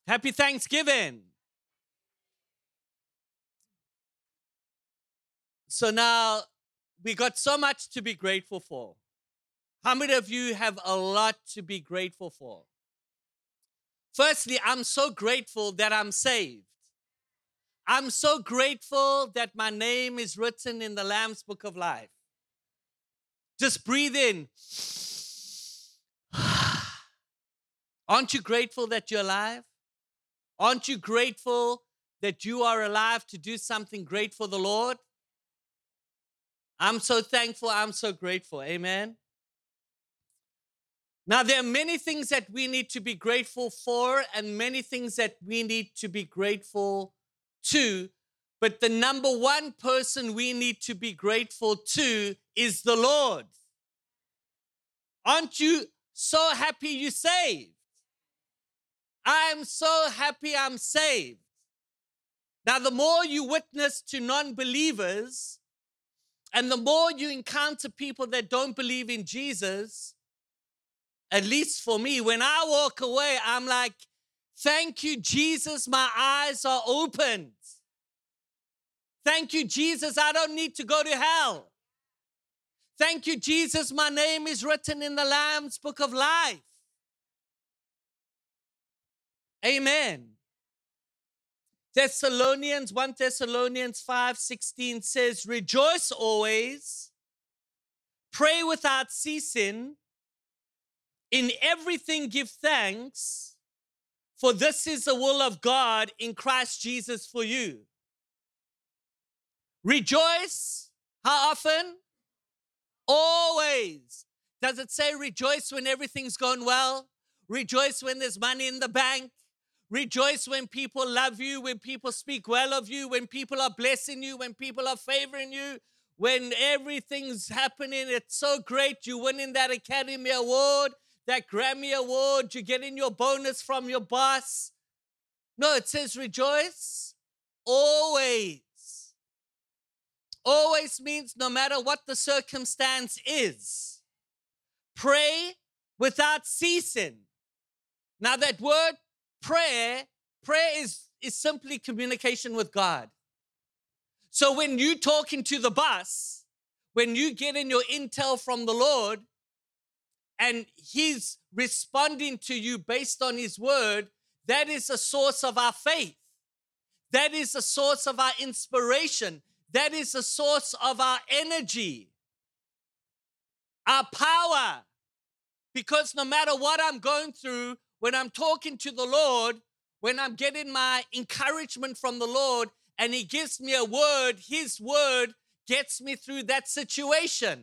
Happy Thanksgiving. So now we got so much to be grateful for. How many of you have a lot to be grateful for? Firstly, I'm so grateful that I'm saved. I'm so grateful that my name is written in the Lamb's Book of Life. Just breathe in. Aren't you grateful that you're alive? Aren't you grateful that you are alive to do something great for the Lord? I'm so thankful. I'm so grateful. Amen. Now, there are many things that we need to be grateful for and many things that we need to be grateful to. But the number one person we need to be grateful to is the Lord. Aren't you so happy you're saved? I'm so happy I'm saved. Now, the more you witness to non-believers and the more you encounter people that don't believe in Jesus, at least for me, when I walk away, I'm like, thank you, Jesus, my eyes are opened. Thank you, Jesus, I don't need to go to hell. Thank you, Jesus, my name is written in the Lamb's Book of Life. Amen. 1 Thessalonians 5:16 says, rejoice always, pray without ceasing, in everything give thanks, for this is the will of God in Christ Jesus for you. Rejoice, how often? Always. Does it say rejoice when everything's going well? Rejoice when there's money in the bank? Rejoice when people love you, when people speak well of you, when people are blessing you, when people are favoring you, when everything's happening. It's so great. You're winning that Academy Award, that Grammy Award. You're getting your bonus from your boss. No, it says rejoice always. Always means no matter what the circumstance is. Pray without ceasing. Now that word prayer is simply communication with God. So when you're talking to the boss, when you get in your intel from the Lord and he's responding to you based on his word, that is a source of our faith. That is a source of our inspiration. That is a source of our energy, our power. Because no matter what I'm going through, when I'm talking to the Lord, when I'm getting my encouragement from the Lord and he gives me a word, his word gets me through that situation.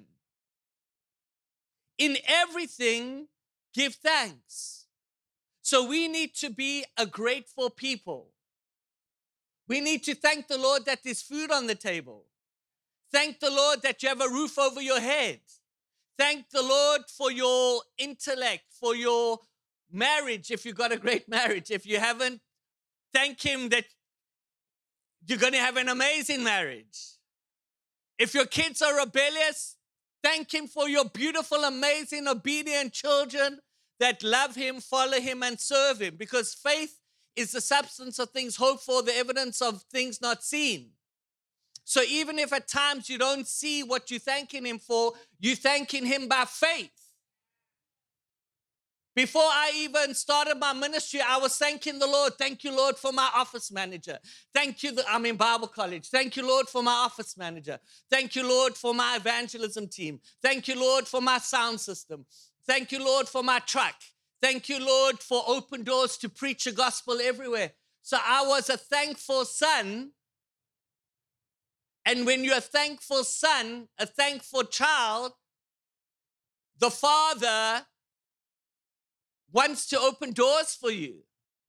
In everything, give thanks. So we need to be a grateful people. We need to thank the Lord that there's food on the table. Thank the Lord that you have a roof over your head. Thank the Lord for your intellect, for your marriage, if you've got a great marriage. If you haven't, thank him that you're going to have an amazing marriage. If your kids are rebellious, thank him for your beautiful, amazing, obedient children that love him, follow him, and serve him. Because faith is the substance of things hoped for, the evidence of things not seen. So even if at times you don't see what you're thanking him for, you're thanking him by faith. Before I even started my ministry, I was thanking the Lord. Thank you, Lord, for my office manager. Thank you, I'm in Bible college. Thank you, Lord, for my office manager. Thank you, Lord, for my evangelism team. Thank you, Lord, for my sound system. Thank you, Lord, for my truck. Thank you, Lord, for open doors to preach the gospel everywhere. So I was a thankful son. And when you're a thankful son, a thankful child, the Father wants to open doors for you.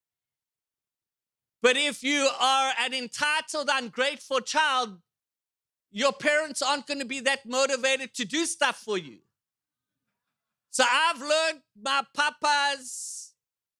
But if you are an entitled, ungrateful child, your parents aren't going to be that motivated to do stuff for you. So I've learned my papa's,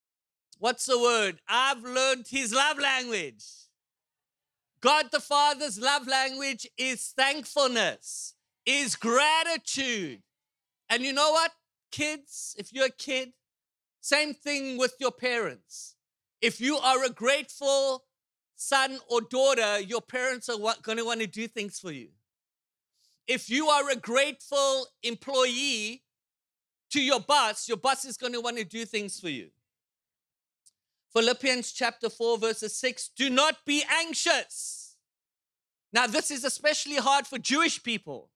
I've learned his love language. God the Father's love language is thankfulness, is gratitude. And you know what, kids, if you're a kid, same thing with your parents. If you are a grateful son or daughter, your parents are going to want to do things for you. If you are a grateful employee to your boss is going to want to do things for you. Philippians chapter 4, verses 6, do not be anxious. Now, this is especially hard for Jewish people.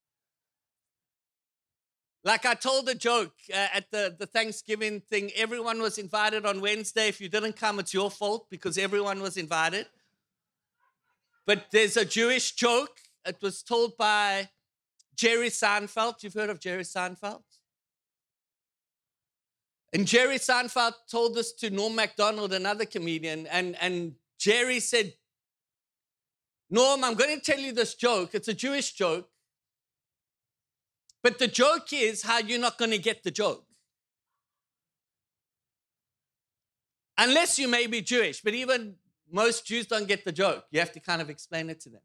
Like I told a joke at the Thanksgiving thing, everyone was invited on Wednesday. If you didn't come, it's your fault because everyone was invited. But there's a Jewish joke. It was told by Jerry Seinfeld. You've heard of Jerry Seinfeld? And Jerry Seinfeld told this to Norm Macdonald, another comedian. And Jerry said, Norm, I'm going to tell you this joke. It's a Jewish joke. But the joke is how you're not going to get the joke. Unless you may be Jewish, but even most Jews don't get the joke. You have to kind of explain it to them.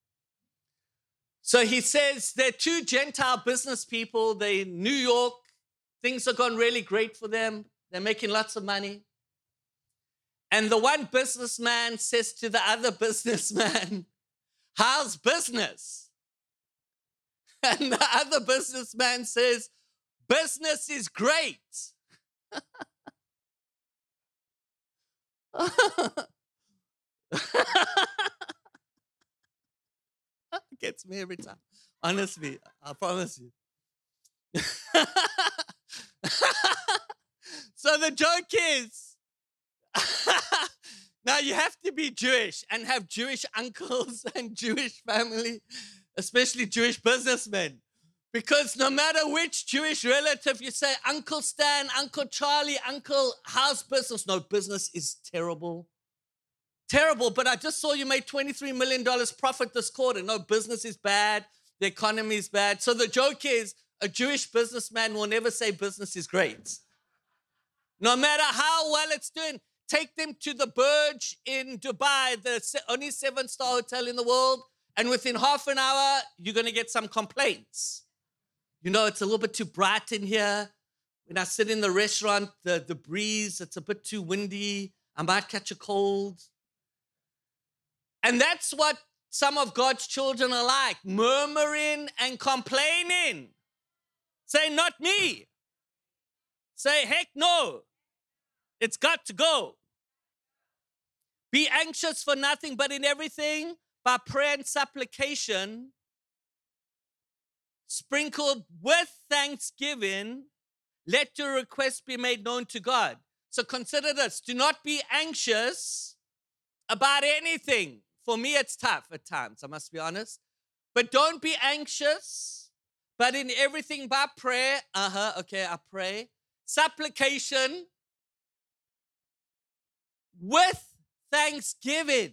So he says there are two Gentile business people. They're in New York. Things have gone really great for them. They're making lots of money. And the one businessman says to the other businessman, how's business? And the other businessman says, business is great. Gets me every time. Honestly, I promise you. So the joke is, now you have to be Jewish and have Jewish uncles and Jewish family, especially Jewish businessmen. Because no matter which Jewish relative you say, Uncle Stan, Uncle Charlie, Uncle, how's business? No, business is terrible. Terrible, but I just saw you made $23 million profit this quarter. No, business is bad. The economy is bad. So the joke is, a Jewish businessman will never say business is great. No matter how well it's doing, take them to the Burj in Dubai, the only 7-star hotel in the world, and within half an hour, you're going to get some complaints. You know, it's a little bit too bright in here. When I sit in the restaurant, the breeze, it's a bit too windy. I might catch a cold. And that's what some of God's children are like, murmuring and complaining. Say, not me. Say, heck no. It's got to go. Be anxious for nothing, but in everything, by prayer and supplication, sprinkled with thanksgiving, let your requests be made known to God. So consider this. Do not be anxious about anything. For me, it's tough at times, I must be honest. But don't be anxious, but in everything by prayer, I pray, supplication, with thanksgiving.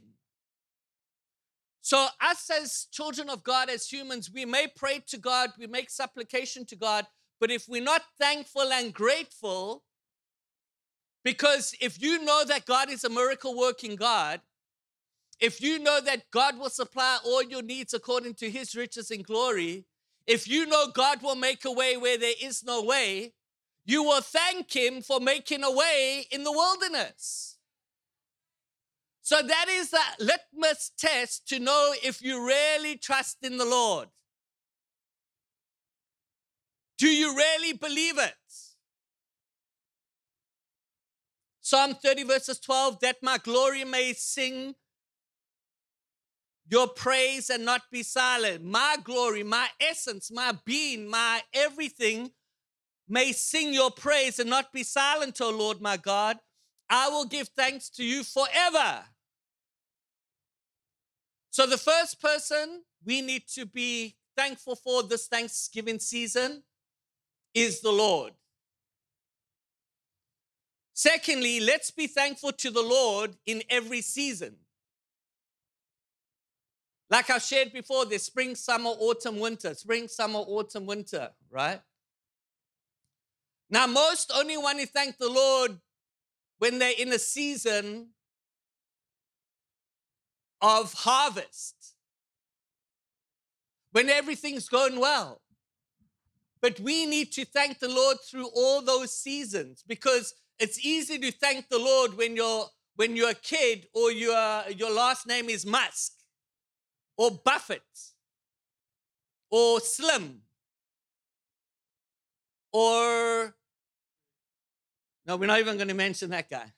So us as children of God, as humans, we may pray to God, we make supplication to God, but if we're not thankful and grateful, because if you know that God is a miracle working God, if you know that God will supply all your needs according to his riches and glory, if you know God will make a way where there is no way, you will thank him for making a way in the wilderness. So that is the litmus test to know if you really trust in the Lord. Do you really believe it? Psalm 30 verses 12, that my glory may sing your praise and not be silent. My glory, my essence, my being, my everything may sing your praise and not be silent, O Lord my God. I will give thanks to you forever. So the first person we need to be thankful for this Thanksgiving season is the Lord. Secondly, let's be thankful to the Lord in every season. Like I shared before, there's spring, summer, autumn, winter. Spring, summer, autumn, winter, right? Now, most only want to thank the Lord when they're in a season of harvest, when everything's going well. But we need to thank the Lord through all those seasons, because It's easy to thank the Lord when you're a kid or your last name is Musk or Buffett or Slim or no, we're not even going to mention that guy.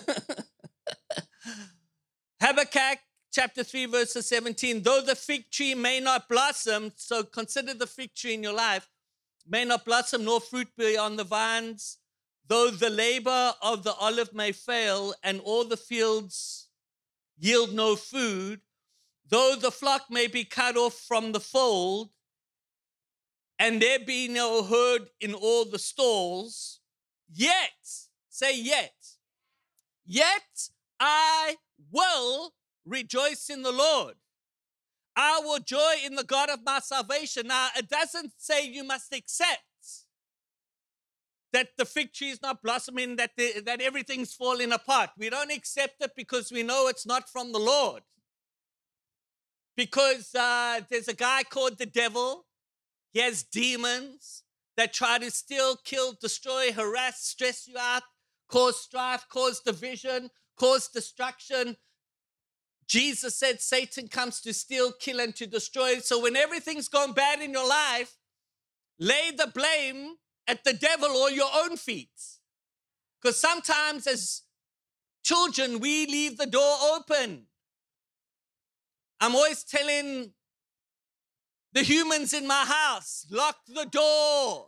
Habakkuk chapter 3 verse 17, though the fig tree may not blossom, so consider the fig tree in your life, may not blossom nor fruit be on the vines, though the labor of the olive may fail and all the fields yield no food, though the flock may be cut off from the fold and there be no herd in all the stalls, yet, say yet I will rejoice in the Lord. I will joy in the God of my salvation. Now, it doesn't say you must accept that the fig tree is not blossoming, that everything's falling apart. We don't accept it because we know it's not from the Lord. Because there's a guy called the devil. He has demons that try to steal, kill, destroy, harass, stress you out, cause strife, cause division, cause destruction. Jesus said Satan comes to steal, kill, and to destroy. So when everything's gone bad in your life, lay the blame at the devil or your own feet. Because sometimes as children, we leave the door open. I'm always telling the humans in my house, lock the door.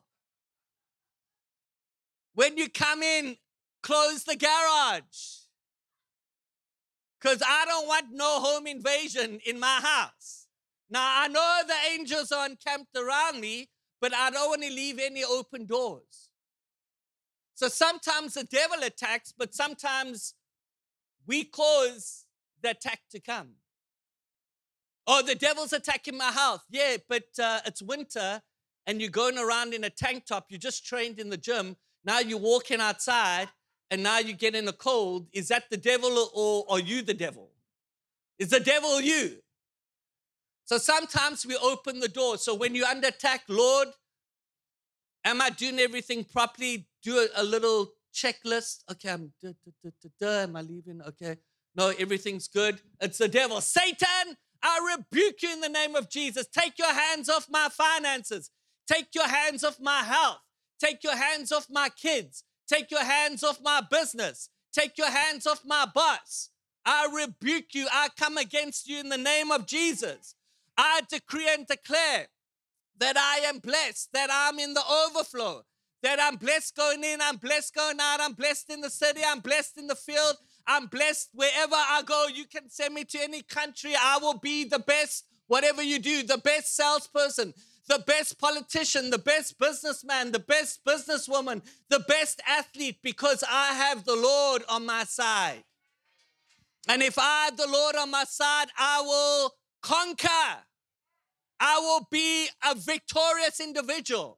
When you come in, close the garage. Because I don't want no home invasion in my house. Now, I know the angels are encamped around me, but I don't want to leave any open doors. So sometimes the devil attacks, but sometimes we cause the attack to come. Oh, the devil's attacking my house. Yeah, but it's winter and you're going around in a tank top. You just trained in the gym. Now you're walking outside and now you get in a cold. Is that the devil or are you the devil? Is the devil you? So sometimes we open the door. So when you're under attack, Lord, am I doing everything properly? Do a little checklist. Okay, am I leaving? Okay. No, everything's good. It's the devil. Satan, I rebuke you in the name of Jesus. Take your hands off my finances. Take your hands off my health. Take your hands off my kids. Take your hands off my business. Take your hands off my boss. I rebuke you. I come against you in the name of Jesus. I decree and declare that I am blessed, that I'm in the overflow, that I'm blessed going in, I'm blessed going out, I'm blessed in the city, I'm blessed in the field, I'm blessed wherever I go. You can send me to any country. I will be the best, whatever you do, the best salesperson, the best politician, the best businessman, the best businesswoman, the best athlete, because I have the Lord on my side. And if I have the Lord on my side, I will conquer. I will be a victorious individual.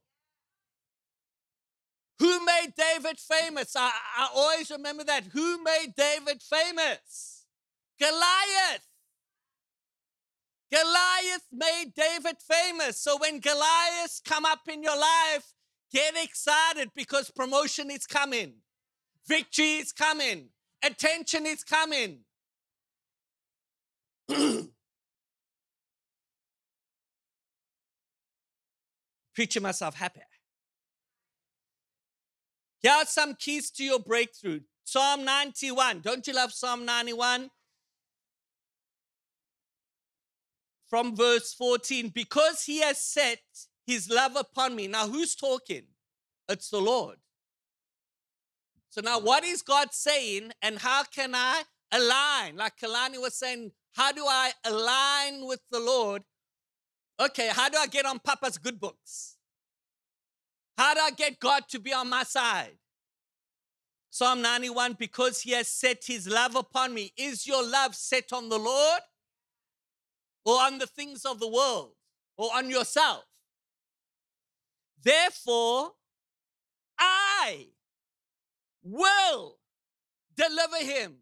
Who made David famous? I always remember that. Who made David famous? Goliath. Goliath made David famous. So when Goliaths come up in your life, get excited because promotion is coming. Victory is coming. Attention is coming. Preaching myself happy. Here are some keys to your breakthrough. Psalm 91. Don't you love Psalm 91? From verse 14. Because he has set his love upon me. Now, who's talking? It's the Lord. So now what is God saying and how can I align? Like Kalani was saying, how do I align with the Lord? Okay, how do I get on Papa's good books? How do I get God to be on my side? Psalm 91, because he has set his love upon me. Is your love set on the Lord or on the things of the world or on yourself? Therefore, I will deliver him.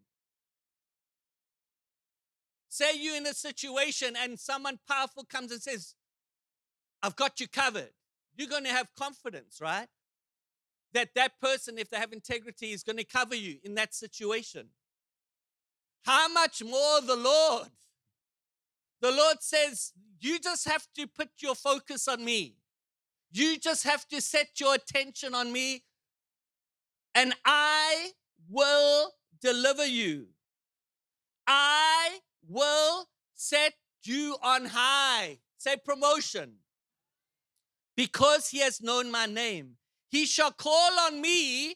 Say you're in a situation and someone powerful comes and says, I've got you covered. You're going to have confidence, right? that person, if they have integrity, is going to cover you in that situation. How much more the Lord? The Lord says, you just have to put your focus on me. You just have to set your attention on me, and I will deliver you. I will set you on high. Say promotion. Because he has known my name. He shall call on me.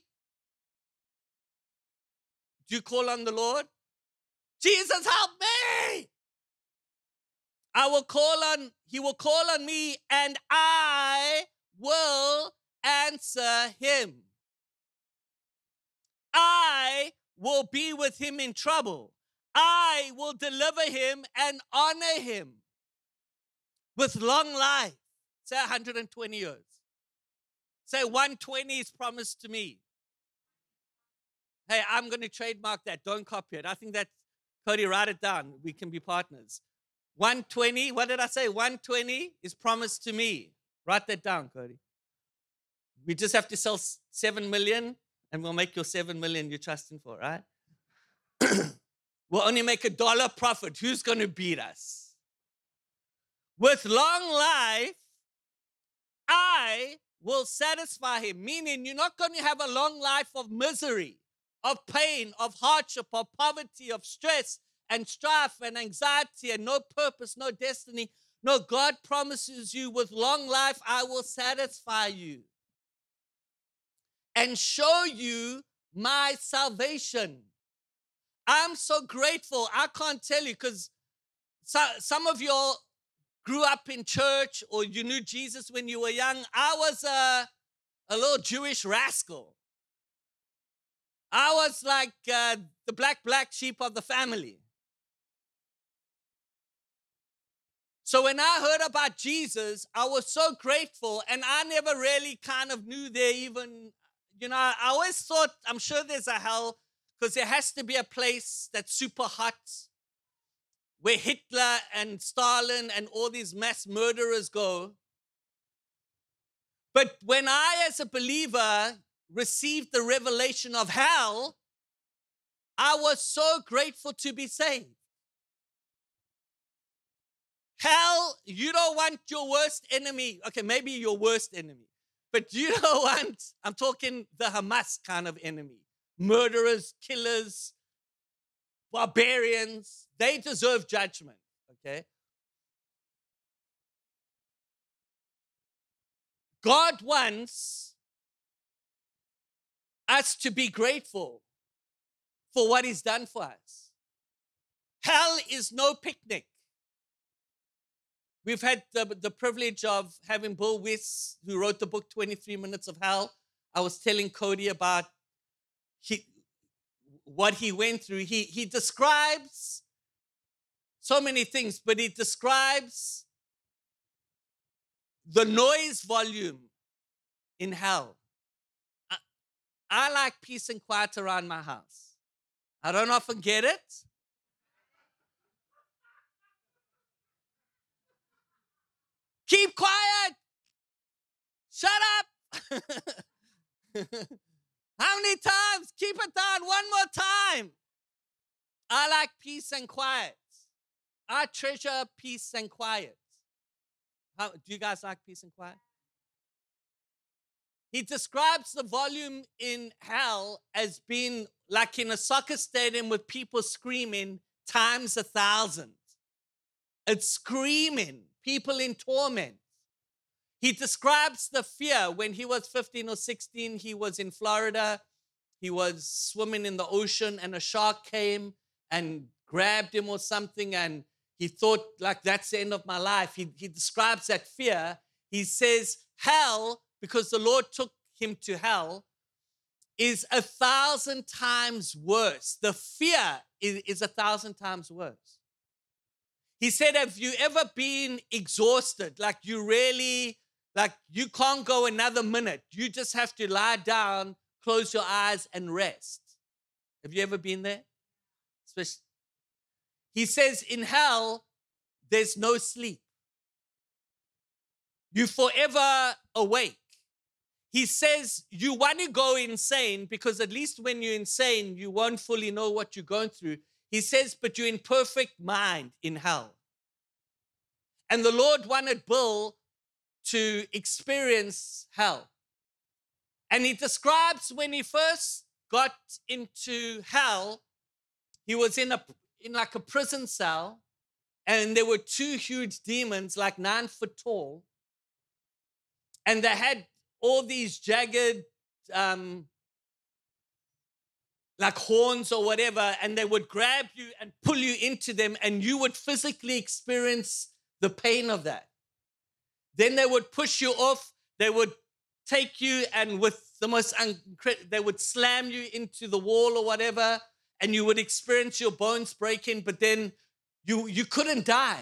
Do you call on the Lord? Jesus, help me. He will call on me, and I will answer him. I will be with him in trouble. I will deliver him and honor him with long life. Say 120 years. Say 120 is promised to me. Hey, I'm going to trademark that. Don't copy it. I think that, Cody, write it down. We can be partners. 120, what did I say? 120 is promised to me. Write that down, Cody. We just have to sell 7 million, and we'll make your 7 million you're trusting for, right? We'll only make $1 profit. Who's going to beat us? With long life, I will satisfy him. Meaning you're not going to have a long life of misery, of pain, of hardship, of poverty, of stress and strife and anxiety and no purpose, no destiny. No, God promises you with long life, I will satisfy you and show you my salvation. I'm so grateful. I can't tell you, because some of you all grew up in church or you knew Jesus when you were young. I was a little Jewish rascal. I was like the black sheep of the family. So when I heard about Jesus, I was so grateful, and I never really kind of knew there even, I always thought, I'm sure there's a hell, because there has to be a place that's super hot, where Hitler and Stalin and all these mass murderers go. But when I, as a believer, received the revelation of hell, I was so grateful to be saved. Hell, you don't want your worst enemy. Okay, maybe your worst enemy. But you don't want, I'm talking the Hamas kind of enemy. Murderers, killers, barbarians. They deserve judgment, okay? God wants us to be grateful for what he's done for us. Hell is no picnic. We've had the privilege of having Bill Wiss, who wrote the book 23 Minutes of Hell. I was telling Cody about what he went through. He describes so many things, but he describes the noise volume in hell. I like peace and quiet around my house. I don't often get it. Keep quiet. Shut up. How many times? Keep it down. One more time. I like peace and quiet. I treasure peace and quiet. Do you guys like peace and quiet? He describes the volume in hell as being like in a soccer stadium with people screaming times 1,000. It's screaming, people in torment. He describes the fear. When he was 15 or 16, he was in Florida. He was swimming in the ocean, and a shark came and grabbed him or something, and he thought, like, that's the end of my life. He describes that fear. He says, hell, because the Lord took him to hell, is 1,000 times worse. The fear is 1,000 times worse. He said, have you ever been exhausted? Like you really, like you can't go another minute. You just have to lie down, close your eyes, and rest. Have you ever been there? He says in hell, there's no sleep. You're forever awake. he says you want to go insane because at least when you're insane, you won't fully know what you're going through. He says, but you're in perfect mind in hell. And the Lord wanted Bill to experience hell. And he describes when he first got into hell, he was in like a prison cell, and there were two huge demons, like 9 foot tall. And they had all these jagged, like horns or whatever, and they would grab you and pull you into them, and you would physically experience the pain of that. Then they would push you off. They would take you, and with the most they would slam you into the wall or whatever, and you would experience your bones breaking, but then you couldn't die.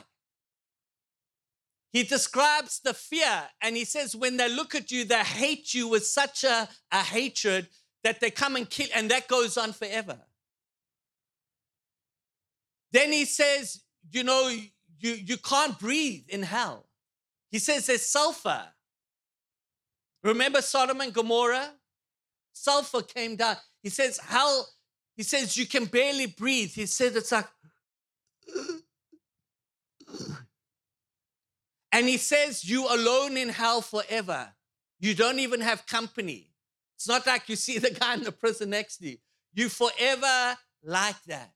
He describes the fear, and he says when they look at you, they hate you with such a hatred that they come and kill, and that goes on forever. Then he says, you can't breathe in hell. He says there's sulfur. Remember Sodom and Gomorrah? Sulfur came down. He says hell, he says you can barely breathe. He said it's like, and he says you alone in hell forever. You don't even have company. It's not like you see the guy in the prison next to you. You forever like that.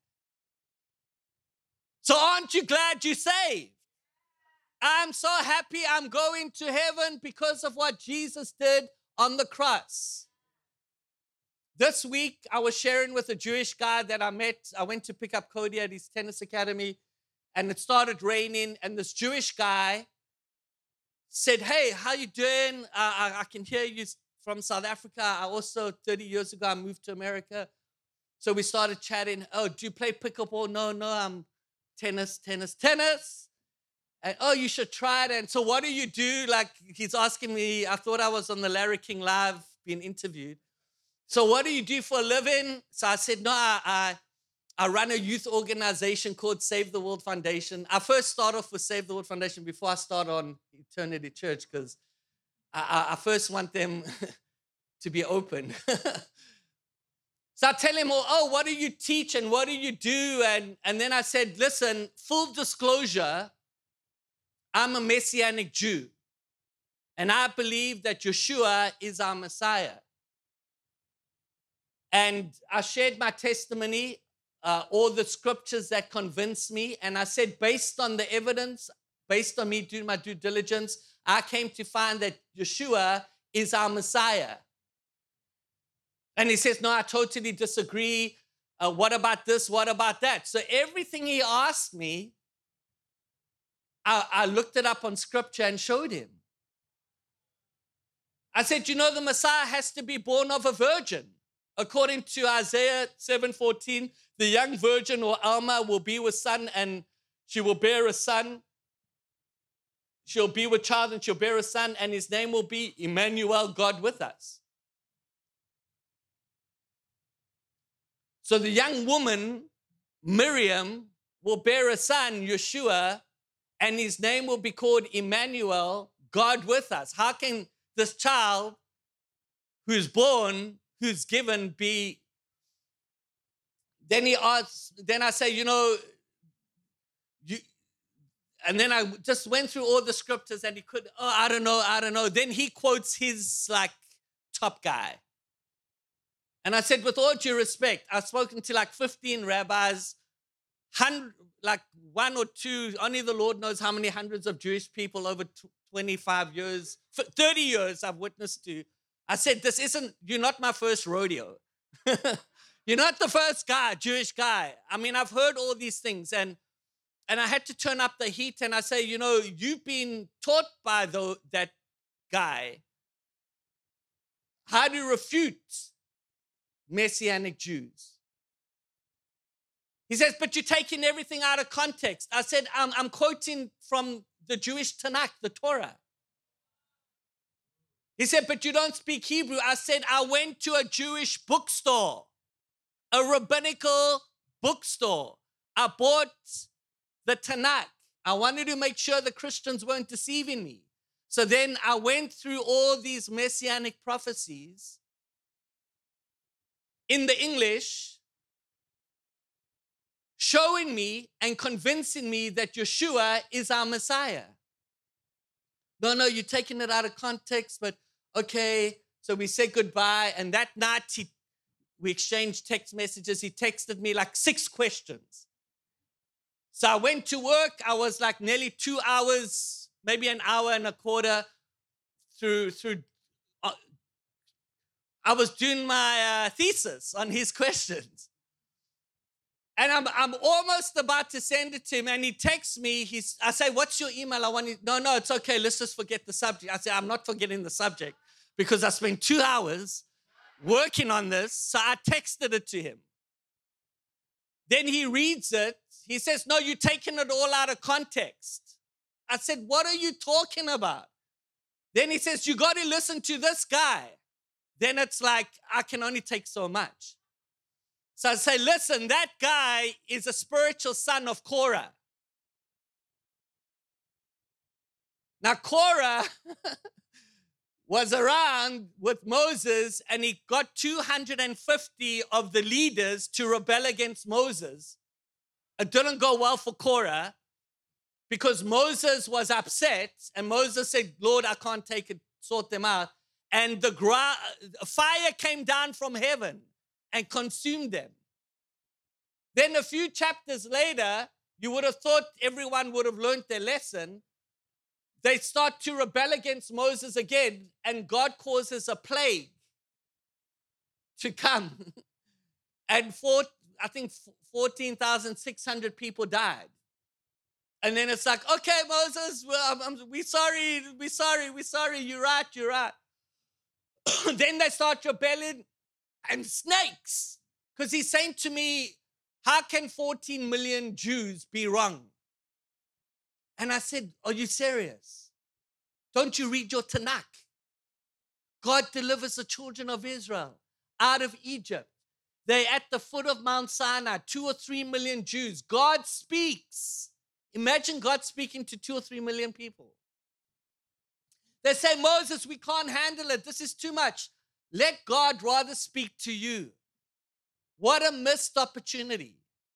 So aren't you glad you're saved? I'm so happy I'm going to heaven because of what Jesus did on the cross. This week, I was sharing with a Jewish guy that I met. I went to pick up Cody at his tennis academy, and it started raining, and this Jewish guy said, hey, how you doing? I can hear you from South Africa. I also, 30 years ago, I moved to America. So we started chatting. Oh, do you play pickleball? No, I'm tennis. And, oh, you should try it. And so what do you do? Like, he's asking me, I thought I was on the Larry King Live being interviewed. So what do you do for a living? So I said, no, I run a youth organization called Save the World Foundation. I first start off with Save the World Foundation before I start on Eternity Church, because I first want them to be open. So I tell him, oh, what do you teach and what do you do? And then I said, listen, full disclosure, I'm a Messianic Jew. And I believe that Yeshua is our Messiah. And I shared my testimony, all the scriptures that convinced me. And I said, based on the evidence, based on me doing my due diligence, I came to find that Yeshua is our Messiah. And he says, no, I totally disagree. What about this? What about that? So everything he asked me, I looked it up on scripture and showed him. I said, the Messiah has to be born of a virgin. According to Isaiah 7:14, the young virgin or Alma will be with son, and she will bear a son. She'll be with child and she'll bear a son, and his name will be Emmanuel, God with us. So the young woman, Miriam, will bear a son, Yeshua, and his name will be called Emmanuel, God with us. How can this child who's born, who's given, be? Then he asks, then I say, and then I just went through all the scriptures, and he could, I don't know. Then he quotes his top guy. And I said, with all due respect, I've spoken to 15 rabbis, 100, one or two, only the Lord knows how many hundreds of Jewish people over 25 years, 30 years I've witnessed to. I said, you're not my first rodeo. You're not the first guy, Jewish guy. I mean, I've heard all these things, and I had to turn up the heat, and I say, you've been taught by that guy how to refute Messianic Jews. He says, but you're taking everything out of context. I said, I'm quoting from the Jewish Tanakh, the Torah. He said, but you don't speak Hebrew. I said, I went to a Jewish bookstore, a rabbinical bookstore. I bought the Tanakh. I wanted to make sure the Christians weren't deceiving me. So then I went through all these messianic prophecies in the English, showing me and convincing me that Yeshua is our Messiah. No, you're taking it out of context, but okay. So we said goodbye, and that night we exchanged text messages. He texted me like 6 questions. So I went to work. I was like nearly 2 hours, maybe an hour and a quarter through. I was doing my thesis on his questions. And I'm almost about to send it to him, and he texts me. I say, what's your email? No, it's okay. Let's just forget the subject. I say, I'm not forgetting the subject because I spent 2 hours working on this. So I texted it to him. Then he reads it. He says, no, you're taking it all out of context. I said, what are you talking about? Then he says, you got to listen to this guy. Then it's like, I can only take so much. So I say, listen, that guy is a spiritual son of Korah. Now, Korah was around with Moses, and he got 250 of the leaders to rebel against Moses. It didn't go well for Korah because Moses was upset, and Moses said, Lord, I can't take it, sort them out. And the fire came down from heaven and consumed them. Then a few chapters later, you would have thought everyone would have learned their lesson. They start to rebel against Moses again, and God causes a plague to come. And I think 14,600 people died. And then it's like, okay, Moses, we're sorry, you're right. Then they start rebelling, and snakes. Because he's saying to me, how can 14 million Jews be wrong? And I said, are you serious? Don't you read your Tanakh? God delivers the children of Israel out of Egypt. They're at the foot of Mount Sinai, 2 or 3 million Jews. God speaks. Imagine God speaking to 2 or 3 million people. They say, Moses, we can't handle it. This is too much. Let God rather speak to you. What a missed opportunity.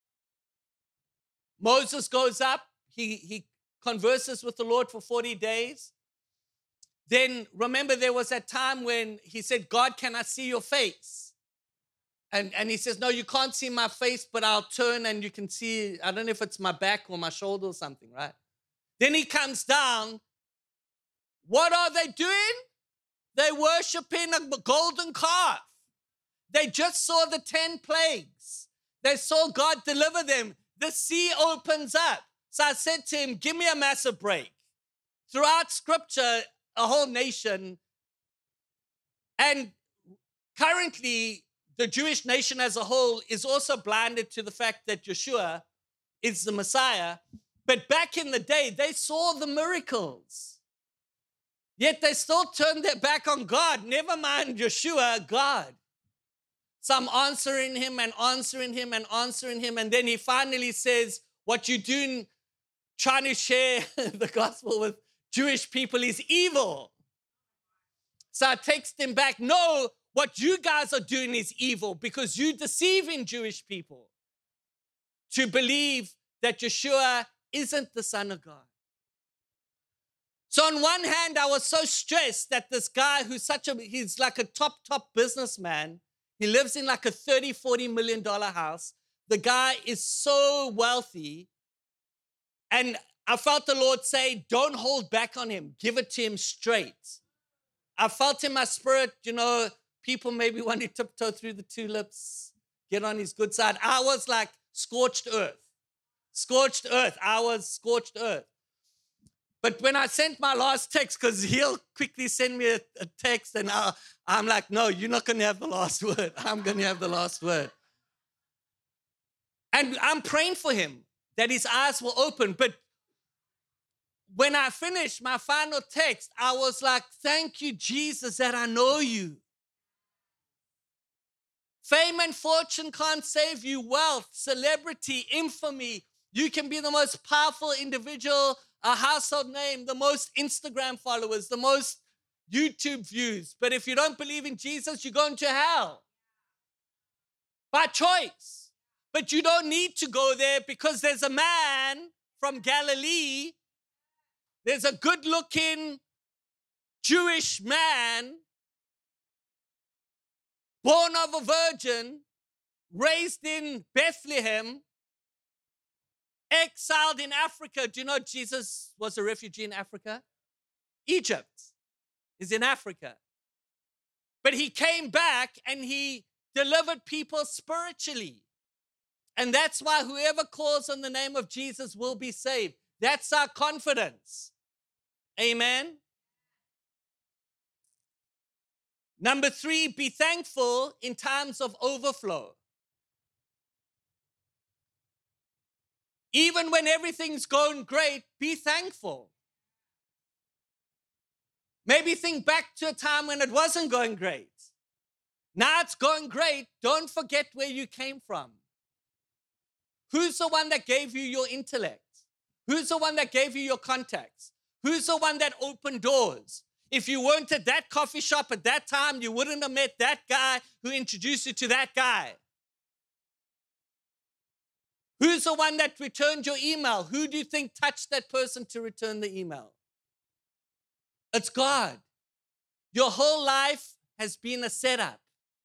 Moses goes up. He converses with the Lord for 40 days. Then remember, there was that time when he said, God, can I see your face? And he says, no, you can't see my face, but I'll turn and you can see, I don't know if it's my back or my shoulder or something, right? Then he comes down. What are they doing? They're worshiping a golden calf. They just saw the 10 plagues. They saw God deliver them. The sea opens up. So I said to him, give me a massive break. Throughout Scripture, a whole nation, and currently the Jewish nation as a whole is also blinded to the fact that Yeshua is the Messiah. But back in the day, they saw the miracles. Yet they still turned their back on God. Never mind Yeshua, God. So I'm answering him. And then he finally says, what you're doing, trying to share the gospel with Jewish people is evil. So I text him back, no, what you guys are doing is evil because you're deceiving Jewish people to believe that Yeshua isn't the Son of God. So on one hand, I was so stressed that this guy he's like a top businessman. He lives in like a $30, $40 million house. The guy is so wealthy. And I felt the Lord say, don't hold back on him. Give it to him straight. I felt in my spirit, people maybe want to tiptoe through the tulips, get on his good side. I was like scorched earth. I was scorched earth. But when I sent my last text, because he'll quickly send me a text, and I'm like, no, you're not going to have the last word. I'm going to have the last word. And I'm praying for him that his eyes will open. But when I finished my final text, I was like, thank you, Jesus, that I know you. Fame and fortune can't save you. Wealth, celebrity, infamy. You can be the most powerful individual a household name, the most Instagram followers, the most YouTube views. But if you don't believe in Jesus, you're going to hell by choice. But you don't need to go there because there's a man from Galilee. There's a good-looking Jewish man, born of a virgin, raised in Bethlehem, exiled in Africa. Do you know Jesus was a refugee in Africa? Egypt is in Africa. But he came back and he delivered people spiritually. And that's why whoever calls on the name of Jesus will be saved. That's our confidence. Amen. Number 3, be thankful in times of overflow. Even when everything's going great, be thankful. Maybe think back to a time when it wasn't going great. Now it's going great. Don't forget where you came from. Who's the one that gave you your intellect? Who's the one that gave you your contacts? Who's the one that opened doors? If you weren't at that coffee shop at that time, you wouldn't have met that guy who introduced you to that guy. Who's the one that returned your email? Who do you think touched that person to return the email? It's God. Your whole life has been a setup.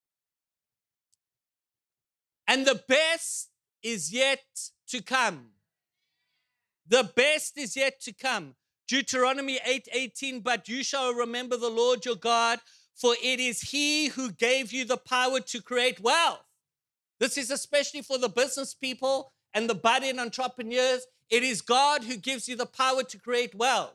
And the best is yet to come. The best is yet to come. Deuteronomy 8:18, but you shall remember the Lord your God, for it is he who gave you the power to create wealth. This is especially for the business people and the budding entrepreneurs. It is God who gives you the power to create wealth.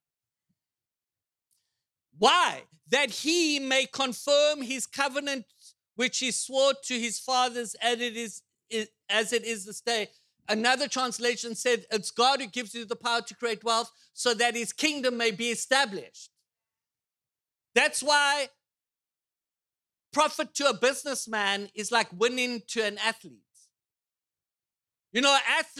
Why? That he may confirm his covenant which he swore to his fathers as it is this day. Another translation said, it's God who gives you the power to create wealth so that his kingdom may be established. That's why profit to a businessman is like winning to an athlete. You know,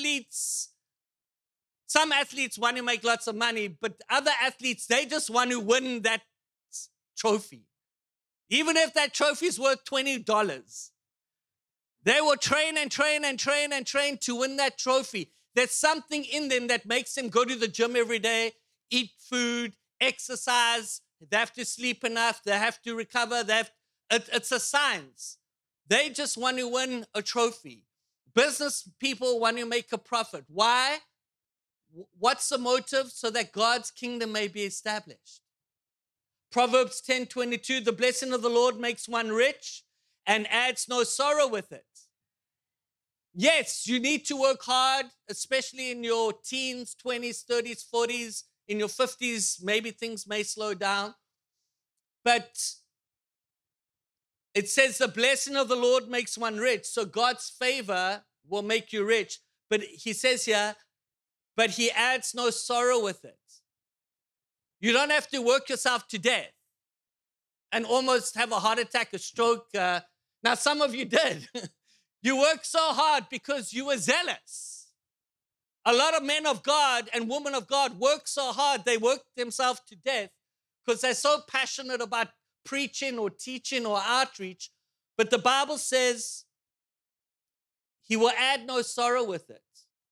some athletes want to make lots of money, but other athletes, they just want to win that trophy. Even if that trophy is worth $20. They will train and train and train and train to win that trophy. There's something in them that makes them go to the gym every day, eat food, exercise. They have to sleep enough. They have to recover. It's a science. They just want to win a trophy. Business people want to make a profit. Why? What's the motive? So that God's kingdom may be established. Proverbs 10:22, the blessing of the Lord makes one rich and adds no sorrow with it. Yes, you need to work hard, especially in your teens, 20s, 30s, 40s. In your 50s, maybe things may slow down. But it says the blessing of the Lord makes one rich. So God's favor will make you rich. But he says here, but he adds no sorrow with it. You don't have to work yourself to death and almost have a heart attack, a stroke. Now, some of you did. You worked so hard because you were zealous. A lot of men of God and women of God work so hard, they work themselves to death because they're so passionate about preaching or teaching or outreach. But the Bible says he will add no sorrow with it.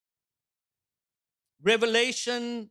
Revelation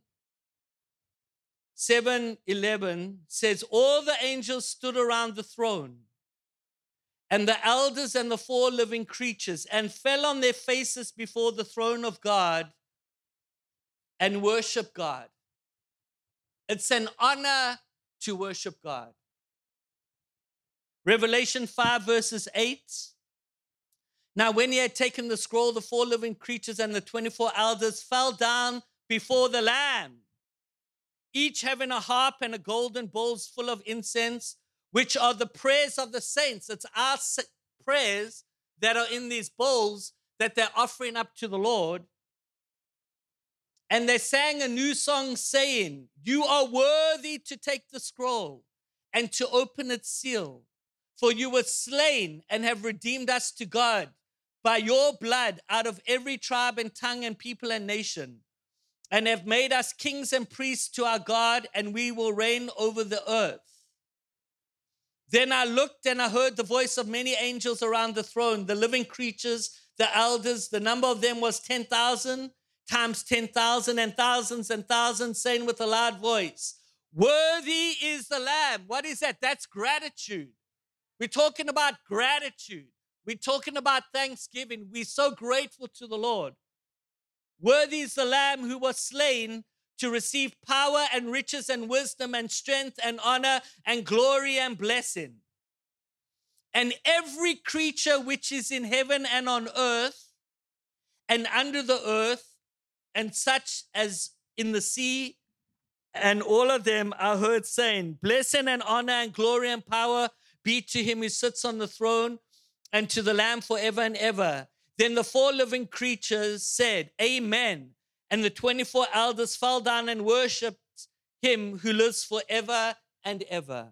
7:11 says, all the angels stood around the throne, and the elders and the 4 living creatures, and fell on their faces before the throne of God and worship God. It's an honor to worship God. Revelation 5 verses 8. Now when he had taken the scroll, the 4 living creatures and the 24 elders fell down before the Lamb, each having a harp and a golden bowls full of incense, which are the prayers of the saints. It's our prayers that are in these bowls that they're offering up to the Lord. And they sang a new song saying, you are worthy to take the scroll and to open its seal. For you were slain and have redeemed us to God by your blood out of every tribe and tongue and people and nation. and have made us kings and priests to our God, and we will reign over the earth. Then I looked and I heard the voice of many angels around the throne, the living creatures, the elders. The number of them was 10,000 times 10,000 and thousands, saying with a loud voice, worthy is the Lamb. What is that? That's gratitude. We're talking about gratitude. We're talking about thanksgiving. We're so grateful to the Lord. Worthy is the Lamb who was slain to receive power and riches and wisdom and strength and honor and glory and blessing. And every creature which is in heaven and on earth and under the earth and such as in the sea, and all of them are heard saying, blessing and honor and glory and power be to him who sits on the throne and to the Lamb forever and ever. Then the 4 living creatures said, Amen. And the 24 elders fell down and worshiped him who lives forever and ever.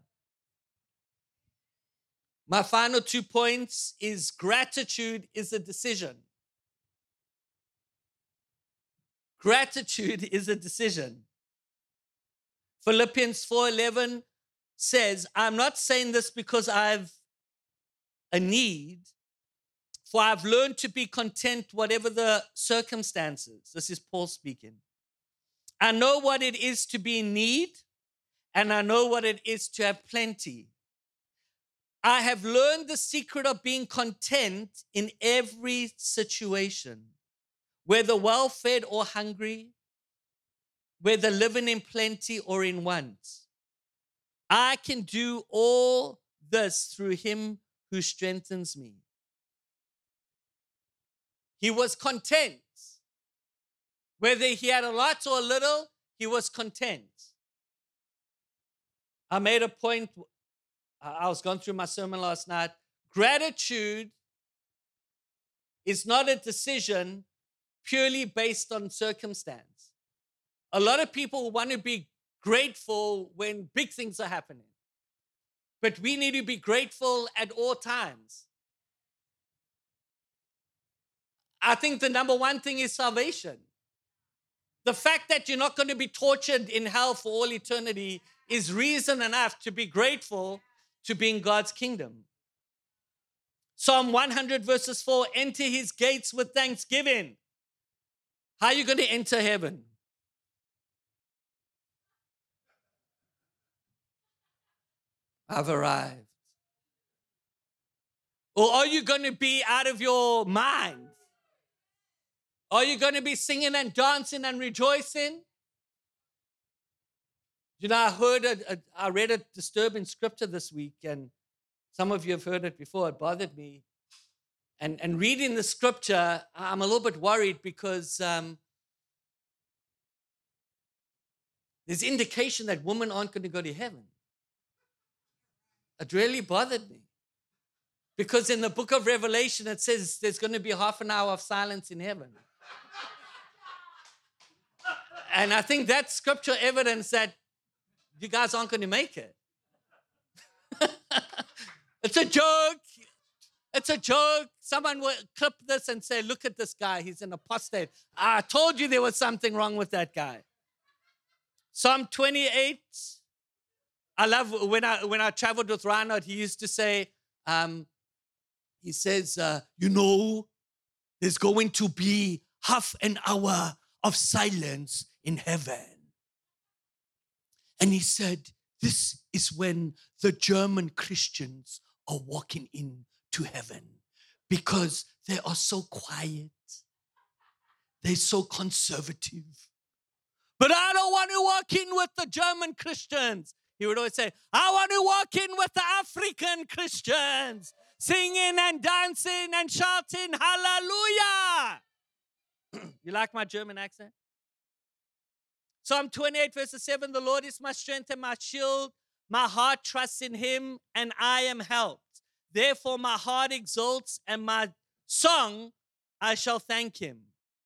My final 2 points is gratitude is a decision. Gratitude is a decision. Philippians 4:11 says, I'm not saying this because I've a need, for I've learned to be content whatever the circumstances. This is Paul speaking. I know what it is to be in need, and I know what it is to have plenty. I have learned the secret of being content in every situation, whether well-fed or hungry, whether living in plenty or in want. I can do all this through him who strengthens me. He was content. Whether he had a lot or a little, he was content. I made a point, I was going through my sermon last night. Gratitude is not a decision purely based on circumstance. A lot of people want to be grateful when big things are happening. But we need to be grateful at all times. I think the number one thing is salvation. The fact that you're not going to be tortured in hell for all eternity is reason enough to be grateful to be in God's kingdom. Psalm 100 verses 4, enter his gates with thanksgiving. How are you going to enter heaven? I've arrived. Or are you going to be out of your mind? Are you going to be singing and dancing and rejoicing? You know, I read a disturbing scripture this week, and some of you have heard it before. It bothered me. And reading the scripture, I'm a little bit worried because there's indication that women aren't going to go to heaven. It really bothered me. Because in the book of Revelation, it says there's going to be half an hour of silence in heaven. And I think that's scripture evidence that you guys aren't going to make it. It's a joke. It's a joke. Someone will clip this and say, look at this guy. He's an apostate. I told you there was something wrong with that guy. Psalm 28. I love when I traveled with Reinhard, he used to say, he says, there's going to be half an hour of silence in heaven. And he said, this is when the German Christians are walking into heaven because they are so quiet. They're so conservative. But I don't want to walk in with the German Christians. He would always say, I want to walk in with the African Christians, singing and dancing and shouting, hallelujah. You like my German accent? Psalm 28 verses 7, the Lord is my strength and my shield. My heart trusts in him and I am helped. Therefore my heart exalts and my song, I shall thank him.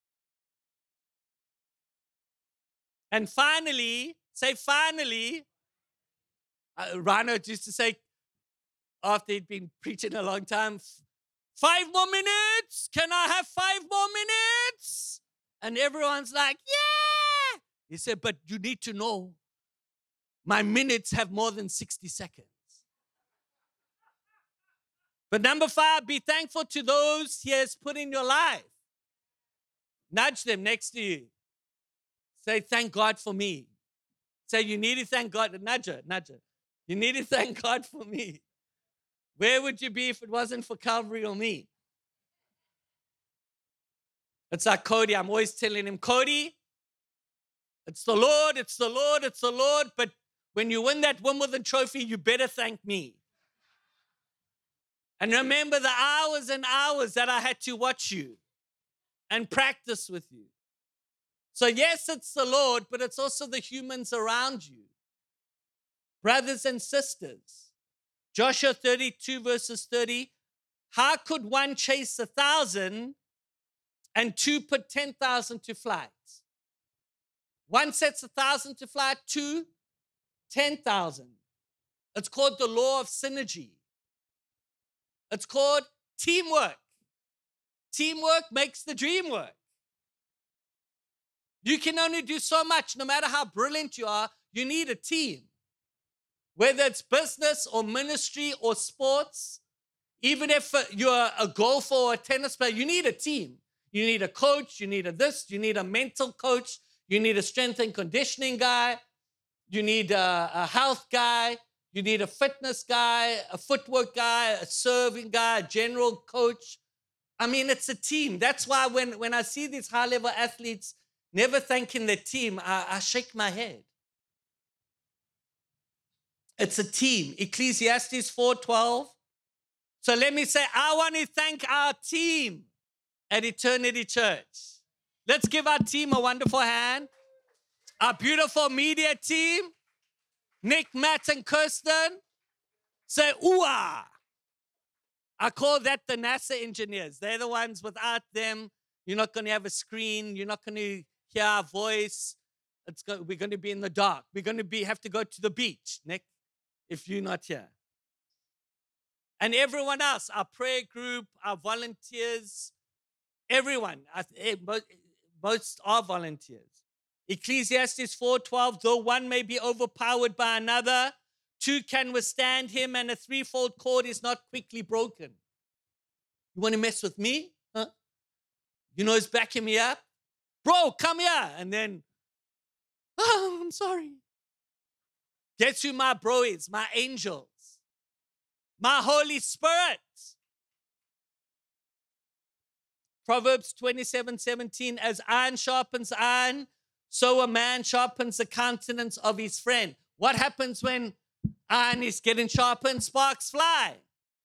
And finally, say finally, Reinhard used to say, after he'd been preaching a long time, 5 more minutes? Can I have 5 more minutes? And everyone's like, yeah! He said, but you need to know my minutes have more than 60 seconds. But number 5, be thankful to those he has put in your life. Nudge them next to you. Say, thank God for me. Say, you need to thank God. Nudge her. You need to thank God for me. Where would you be if it wasn't for Calvary or me? It's like Cody. I'm always telling him, Cody, it's the Lord, it's the Lord, it's the Lord. But when you win that Wimbledon trophy, you better thank me. And remember the hours and hours that I had to watch you and practice with you. So yes, it's the Lord, but it's also the humans around you. Brothers and sisters. Joshua 32 verses 30. How could one chase 1,000 and 2 put 10,000 to flight? One sets 1,000 to flight, 2, 10,000. It's called the law of synergy. It's called teamwork. Teamwork makes the dream work. You can only do so much. No matter how brilliant you are, you need a team. Whether it's business or ministry or sports, even if you're a golfer or a tennis player, you need a team. You need a coach, you need you need a mental coach, you need a strength and conditioning guy, you need a health guy, you need a fitness guy, a footwork guy, a serving guy, a general coach. I mean, it's a team. That's why when I see these high-level athletes never thanking their team, I shake my head. It's a team. Ecclesiastes 4:12. So let me say, I want to thank our team at Eternity Church. Let's give our team a wonderful hand. Our beautiful media team, Nick, Matt, and Kirsten. Say, ooh-ah. I call that the NASA engineers. They're the ones, without them, you're not going to have a screen. You're not going to hear our voice. We're going to be in the dark. We're going to have to go to the beach, Nick, if you're not here. And everyone else, our prayer group, our volunteers, everyone, most are volunteers. Ecclesiastes 4:12, though one may be overpowered by another, 2 can withstand him, and a threefold cord is not quickly broken. You want to mess with me? Huh? You know, he's backing me up. Bro, come here. And then, oh, I'm sorry. Guess who my bro is? My angels. My Holy Spirit. Proverbs 27:17, as iron sharpens iron, so a man sharpens the countenance of his friend. What happens when iron is getting sharpened? Sparks fly.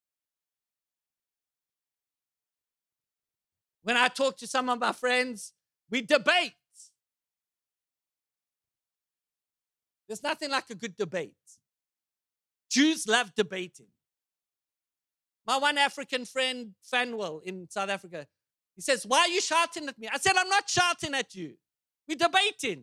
When I talk to some of my friends, we debate. There's nothing like a good debate. Jews love debating. My one African friend, Fanwell, in South Africa, he says, why are you shouting at me? I said, I'm not shouting at you. We're debating.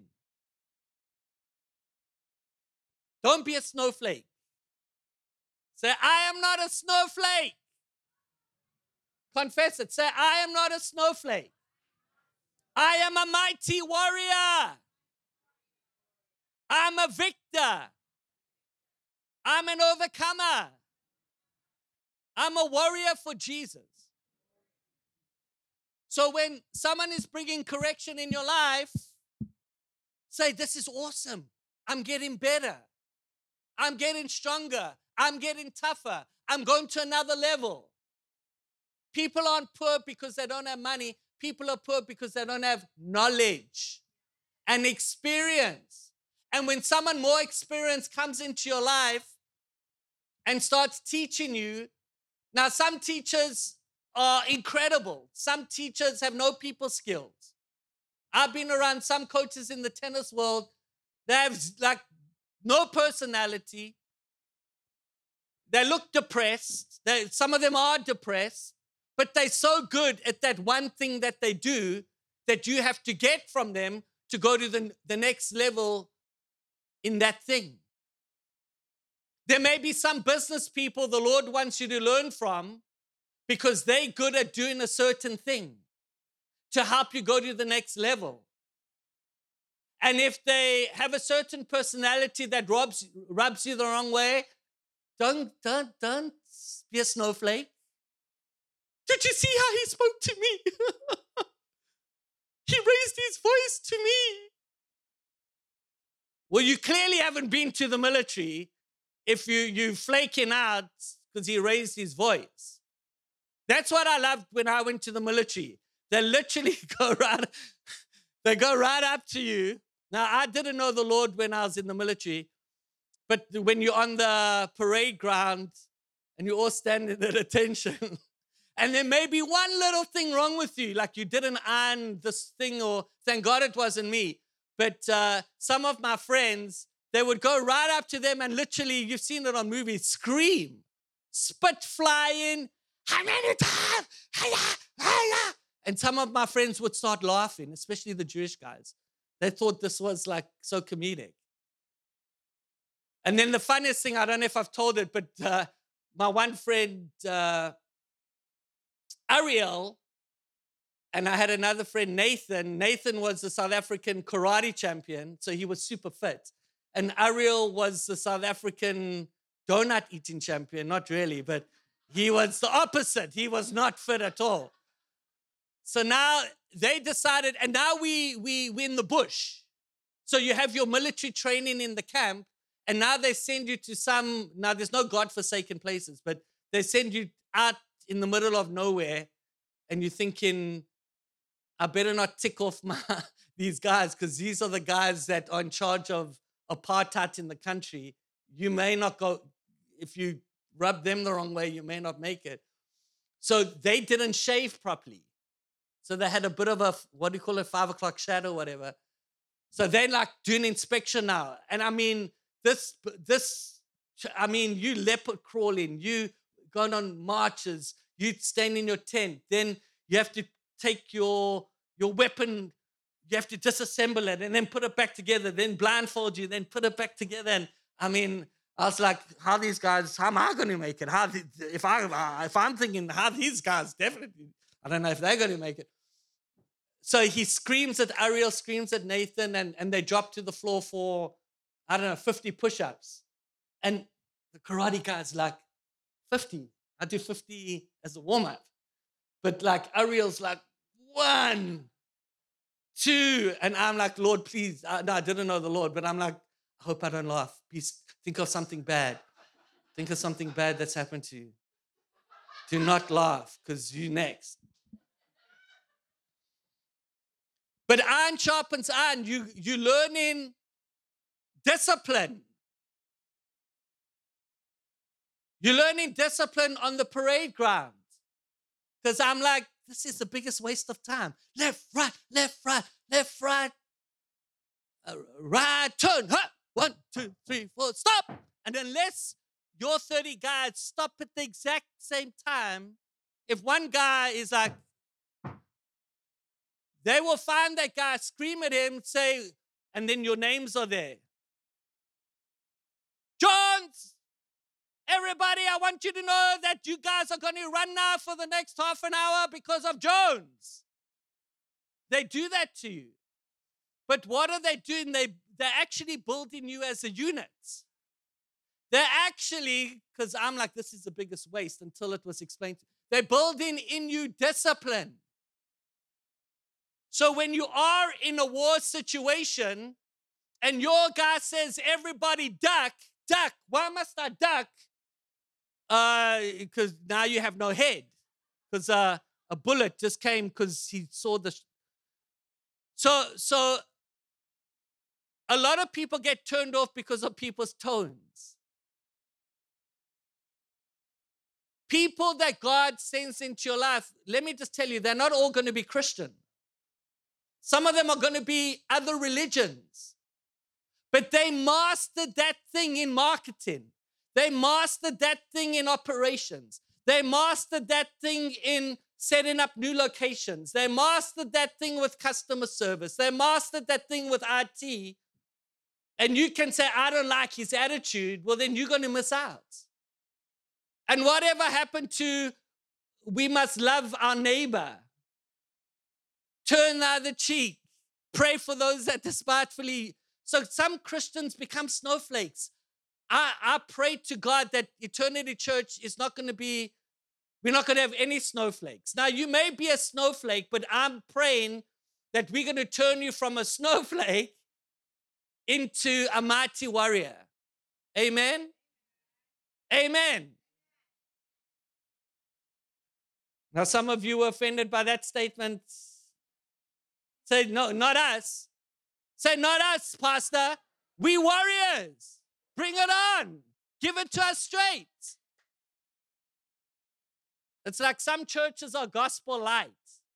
Don't be a snowflake. Say, I am not a snowflake. Confess it. Say, I am not a snowflake. I am a mighty warrior. I'm a victor. I'm an overcomer. I'm a warrior for Jesus. So when someone is bringing correction in your life, say, this is awesome. I'm getting better. I'm getting stronger. I'm getting tougher. I'm going to another level. People aren't poor because they don't have money. People are poor because they don't have knowledge and experience. And when someone more experienced comes into your life and starts teaching you, now some teachers are incredible. Some teachers have no people skills. I've been around some coaches in the tennis world. They have like no personality. They look depressed. Some of them are depressed, but they're so good at that one thing that they do that you have to get from them to go to the next level in that thing. There may be some business people the Lord wants you to learn from because they're good at doing a certain thing to help you go to the next level. And if they have a certain personality that rubs you the wrong way, don't be a snowflake. Did you see how he spoke to me? He raised his voice to me. Well, you clearly haven't been to the military if you flaking out because he raised his voice. That's what I loved when I went to the military. They literally go right up to you. Now, I didn't know the Lord when I was in the military, but when you're on the parade ground and you're all standing at attention, and there may be one little thing wrong with you, like you didn't iron this thing, or thank God it wasn't me. But some of my friends, they would go right up to them and literally, you've seen it on movies, scream, spit flying, how many times? And some of my friends would start laughing, especially the Jewish guys. They thought this was like so comedic. And then the funniest thing, I don't know if I've told it, but my one friend, Ariel, and I had another friend, Nathan. Nathan was the South African karate champion, so he was super fit. And Ariel was the South African donut eating champion, not really, but he was the opposite. He was not fit at all. So now they decided, and now we're in the bush. So you have your military training in the camp, and now they send you to now there's no godforsaken places, but they send you out in the middle of nowhere, and you're thinking, I better not tick off these guys, because these are the guys that are in charge of apartheid in the country. You may not go, if you rub them the wrong way, you may not make it. So they didn't shave properly. So they had a bit of a, 5 o'clock shadow, whatever. So they're like doing inspection now. And I mean, you leopard crawling, you going on marches, you staying in your tent. Then you have to take your weapon, you have to disassemble it and then put it back together, then blindfold you, then put it back together. And I mean, I was like, how am I going to make it? If I'm thinking how these guys definitely, I don't know if they're going to make it. So Ariel screams at Nathan, and they drop to the floor for, 50 push-ups. And the karate guy's like, 50. I do 50 as a warm-up. But like Ariel's like, 1, 2. And I'm like, Lord, please. No, I didn't know the Lord, but I'm like, I hope I don't laugh. Please think of something bad. Think of something bad that's happened to you. Do not laugh, because you're next. But iron sharpens iron. You're learning discipline. You're learning discipline on the parade ground. Because I'm like, this is the biggest waste of time. Left, right, left, right, left, right. Right, turn. Huh. 1, 2, 3, 4, stop. And unless your 30 guys stop at the exact same time, if one guy is like, they will find that guy, scream at him, say, and then your names are there. Jones, everybody, I want you to know that you guys are going to run now for the next half an hour because of Jones. They do that to you. But what are they doing? They're actually building you as a unit. They're actually, because I'm like, this is the biggest waste until it was explained. They're building in you discipline. So when you are in a war situation and your guy says, everybody duck, why must I duck? Because now you have no head. Because a bullet just came because he saw the... So a lot of people get turned off because of people's tones. People that God sends into your life, let me just tell you, they're not all going to be Christian. Some of them are going to be other religions. But they mastered that thing in marketing. They mastered that thing in operations. They mastered that thing in setting up new locations. They mastered that thing with customer service. They mastered that thing with IT. And you can say, I don't like his attitude. Well, then you're going to miss out. And whatever happened to, we must love our neighbor, turn the other cheek, Pray for those that despitefully. So some Christians become snowflakes. I pray to God that Eternity Church is not going to be, we're not going to have any snowflakes. Now, you may be a snowflake, but I'm praying that we're going to turn you from a snowflake into a mighty warrior. Amen? Amen. Now, some of you were offended by that statement. Say, no, not us. Say, not us, Pastor. We warriors. Bring it on. Give it to us straight. It's like some churches are gospel light.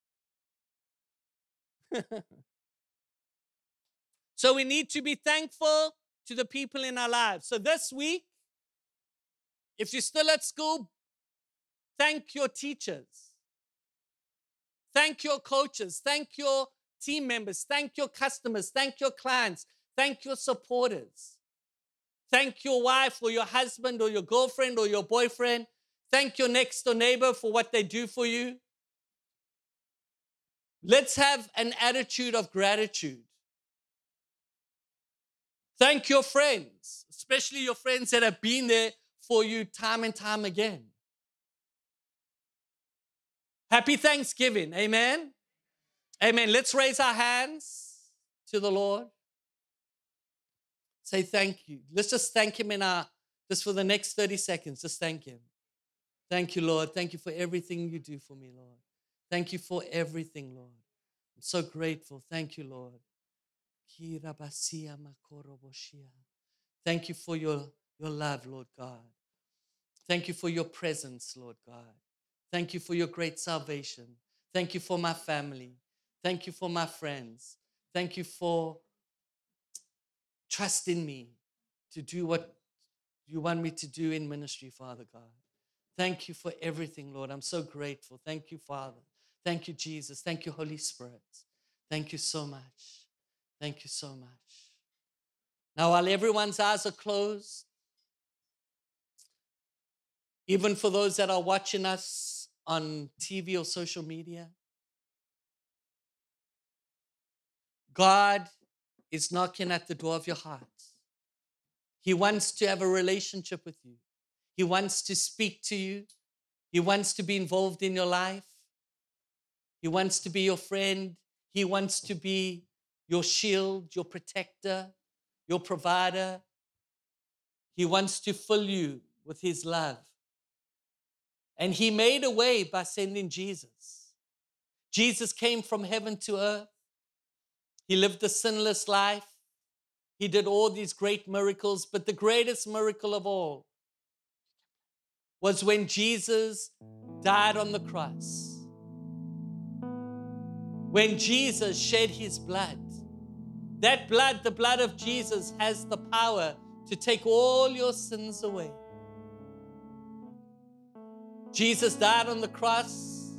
So we need to be thankful to the people in our lives. So this week, if you're still at school, thank your teachers. Thank your coaches. Thank your team members. Thank your customers. Thank your clients. Thank your supporters. Thank your wife or your husband or your girlfriend or your boyfriend. Thank your next door neighbor for what they do for you. Let's have an attitude of gratitude. Thank your friends, especially your friends that have been there for you time and time again. Happy Thanksgiving. Amen. Amen. Let's raise our hands to the Lord. Say thank you. Let's just thank him just for the next 30 seconds. Just thank him. Thank you, Lord. Thank you for everything you do for me, Lord. Thank you for everything, Lord. I'm so grateful. Thank you, Lord. Thank you for your love, Lord God. Thank you for your presence, Lord God. Thank you for your great salvation. Thank you for my family. Thank you for my friends. Thank you for trusting me to do what you want me to do in ministry, Father God. Thank you for everything, Lord. I'm so grateful. Thank you, Father. Thank you, Jesus. Thank you, Holy Spirit. Thank you so much. Thank you so much. Now, while everyone's eyes are closed, even for those that are watching us on TV or social media, God is knocking at the door of your heart. He wants to have a relationship with you. He wants to speak to you. He wants to be involved in your life. He wants to be your friend. He wants to be your shield, your protector, your provider. He wants to fill you with his love. And he made a way by sending Jesus. Jesus came from heaven to earth. He lived a sinless life. He did all these great miracles, but the greatest miracle of all was when Jesus died on the cross. When Jesus shed his blood. That blood, the blood of Jesus, has the power to take all your sins away. Jesus died on the cross.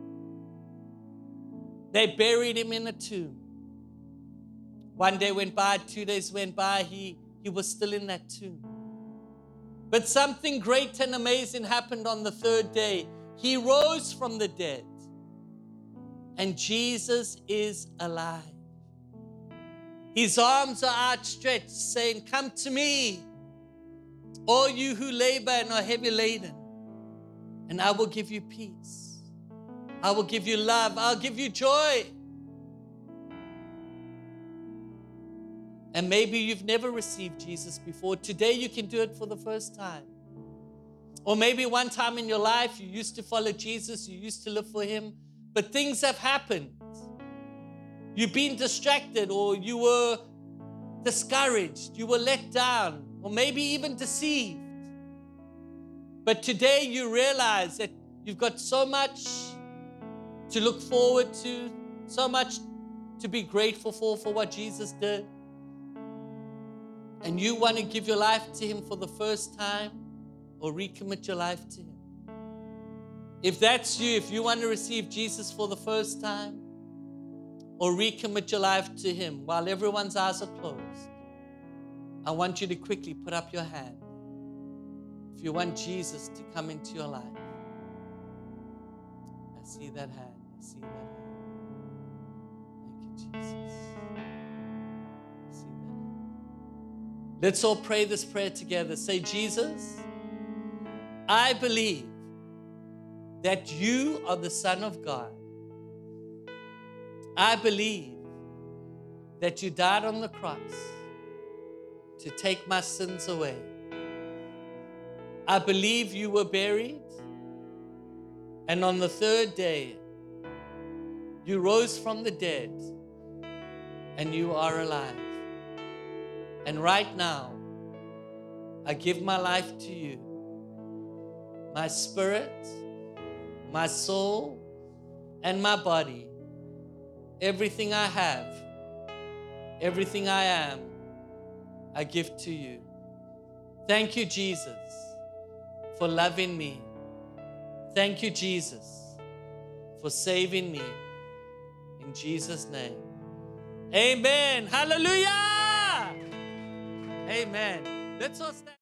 They buried him in a tomb. One day went by, 2 days went by, he was still in that tomb. But something great and amazing happened on the third day. He rose from the dead. And Jesus is alive. His arms are outstretched, saying, "Come to me, all you who labor and are heavy laden, and I will give you peace. I will give you love. I'll give you joy." And maybe you've never received Jesus before. Today you can do it for the first time. Or maybe one time in your life you used to follow Jesus, you used to live for him, but things have happened. You've been distracted, or you were discouraged, you were let down, or maybe even deceived. But today you realize that you've got so much to look forward to, so much to be grateful for what Jesus did. And you want to give your life to him for the first time, or recommit your life to him. If that's you, if you want to receive Jesus for the first time, or recommit your life to him while everyone's eyes are closed, I want you to quickly put up your hand if you want Jesus to come into your life. I see that hand. I see that hand. Thank you, Jesus. Let's all pray this prayer together. Say, Jesus, I believe that you are the Son of God. I believe that you died on the cross to take my sins away. I believe you were buried, and on the third day, you rose from the dead, and you are alive. And right now, I give my life to you. My spirit, my soul, and my body, everything I have, everything I am, I give to you. Thank you, Jesus, for loving me. Thank you, Jesus, for saving me. In Jesus' name. Amen. Hallelujah. Amen. Let's all stand.